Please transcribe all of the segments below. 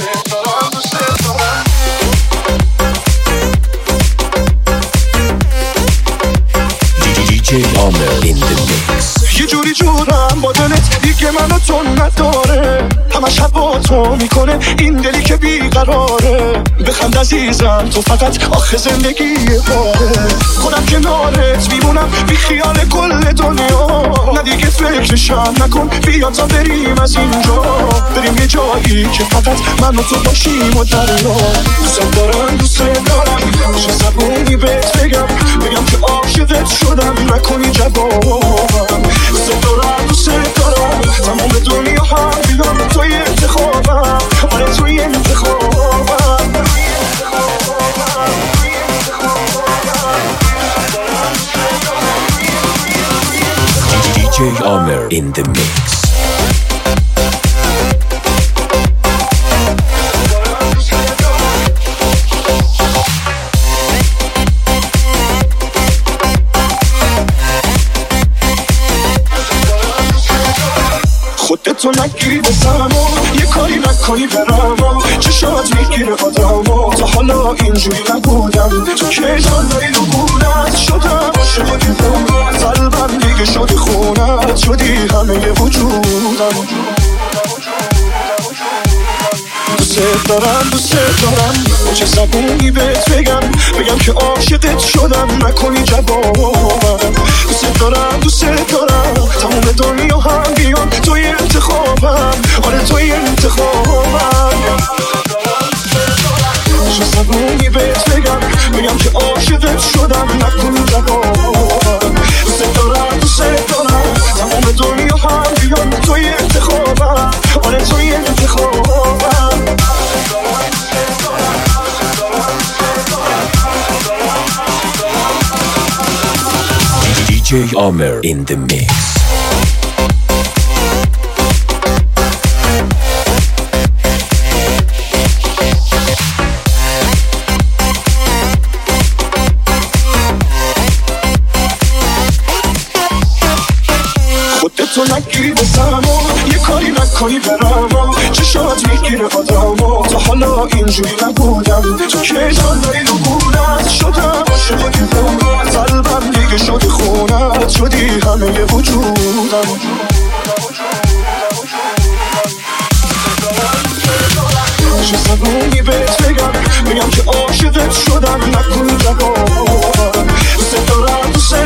DJ Amer in the mix. یه جوری جورم با دلت دیگه منو تو نداره، همش هوا تو میکنه این دلی که بیقراره. بخند عزیزم تو فقط آخه زندگی باره، خودم کنارت میمونم بی خیال کل دنیا. نه دیگه فکرشم نکن بیا تا بریم از اینجا، بریم یه جایی که فقط من و تو باشیم و دریا. دوست دارم دوست دارم چه زبونی بهت بگم که عاشقت شدم نکنی جوابم. دوست دارم تمام دنیا هم بیان توی انتخابم، آره توی انتخابم. DJ Amer in the mix. خودتو نگیری بسم و یه کاری نکنی برم و چشات میگیره آدم. تا حالا اینجوری نبودم، تو که جان داری رو بودت شدم عاشق دیوونت. قلبم دیگه شدی خونت، شدی همه وجودم. دوست دارم چه زبونی بهت بگم که عاشقت شدم نکنی جوابم. دوست دارم تمام دنیا هم بیان توی انتخابم، آره توی انتخابم. چه زبونی بهت بگم که عاشقت شدم نکنی جوابم. دوست دارم تمام دنیا هم بیان توی انتخابم، آره توی انتخابم. DJ Amer in the mix. خودتو نگیری بسم و یه کاری نکنی برم و چشات میگیره آدم. تا حالا اینجوری نبودم، تو که جان داری رو بودت شدم عاشق دیوونت. قلبم دیگه شدی خونت، شدی همه وجودم. چه زبونی بهت بگم که عاشقت شدم نکنی جوابم. دوست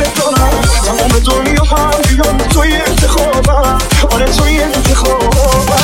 دارم تمام دنیا هم بیان توی انتخابم، آره توی انتخابم.